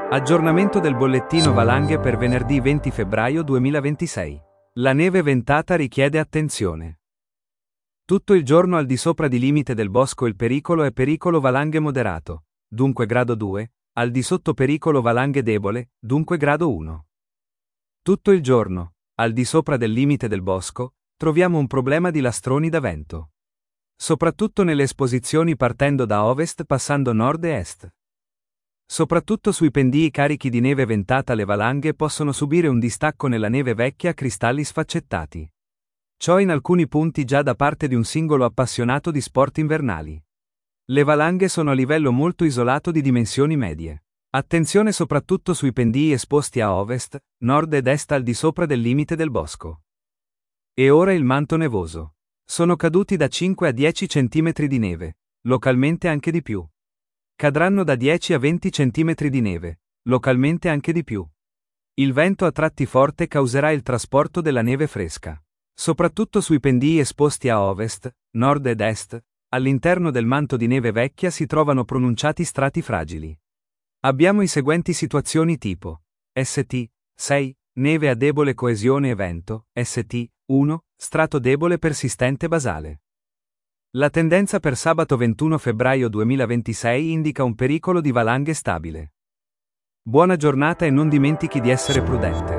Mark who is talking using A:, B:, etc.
A: Aggiornamento del bollettino valanghe per venerdì 20 febbraio 2026. La neve ventata richiede attenzione. Tutto il giorno al di sopra di limite del bosco il pericolo è pericolo valanghe moderato, dunque grado 2, al di sotto pericolo valanghe debole, dunque grado 1. Tutto il giorno, al di sopra del limite del bosco, troviamo un problema di lastroni da vento. Soprattutto nelle esposizioni partendo da ovest passando nord e est. Soprattutto sui pendii carichi di neve ventata le valanghe possono subire un distacco nella neve vecchia a cristalli sfaccettati. Ciò in alcuni punti già da parte di un singolo appassionato di sport invernali. Le valanghe sono a livello molto isolato di dimensioni medie. Attenzione soprattutto sui pendii esposti a ovest, nord ed est al di sopra del limite del bosco. E ora il manto nevoso. Sono caduti da 5 a 10 cm di neve, localmente anche di più. Cadranno da 10 a 20 cm di neve, localmente anche di più. Il vento a tratti forte causerà il trasporto della neve fresca. Soprattutto sui pendii esposti a ovest, nord ed est, all'interno del manto di neve vecchia si trovano pronunciati strati fragili. Abbiamo i seguenti situazioni tipo: St. 6, neve a debole coesione e vento, St. 1, strato debole persistente basale. La tendenza per sabato 21 febbraio 2026 indica un pericolo di valanghe stabile. Buona giornata e non dimentichi di essere prudente.